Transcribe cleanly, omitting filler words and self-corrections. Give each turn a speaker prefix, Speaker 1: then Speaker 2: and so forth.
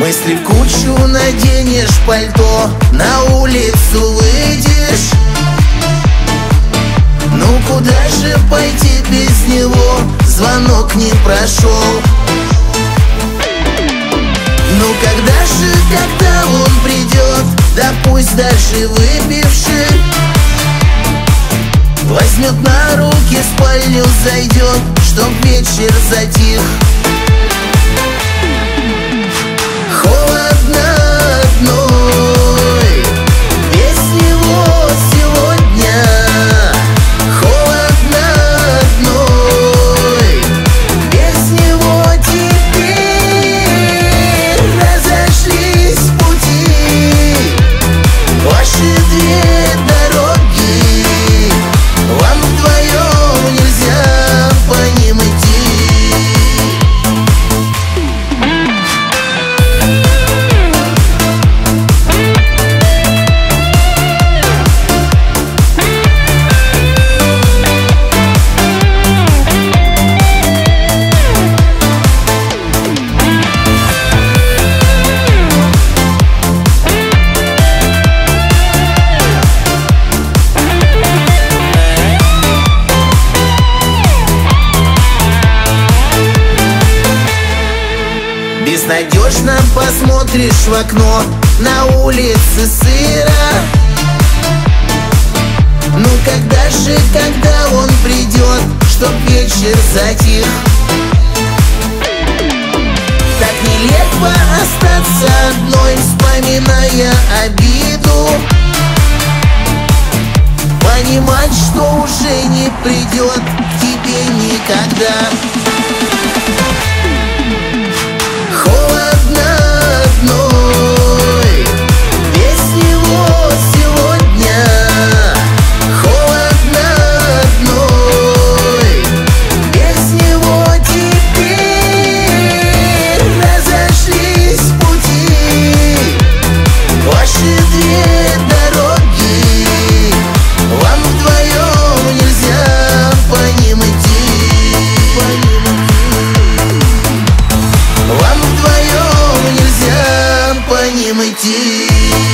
Speaker 1: Мысли в кучу наденешь пальто, на улицу выйдешь. Ну куда же пойти без него? Звонок не прошел. Ну когда он придет? Да пусть даже выпивший. Возьмет на руки, в спальню зайдет, чтоб вечер затих. Холодно одной, без него сегодня. Холодно одной, без него теперь. Разошлись пути ваши две дороги. Вам вдвоем нельзя по ним идти. Безнадежно посмотришь в окно, на улице сыро. Ну когда он придет, чтоб вечер затих? Так нелепо остаться одной, вспоминая обиду. Понимать, что уже не придет к тебе никогда. Холодно одной, без него сегодня. Холодно одной, без него теперь. Разошлись пути ваши две дороги. Вам вдвоем нельзя по ним идти. Вам вдвоем нельзя по ним идти.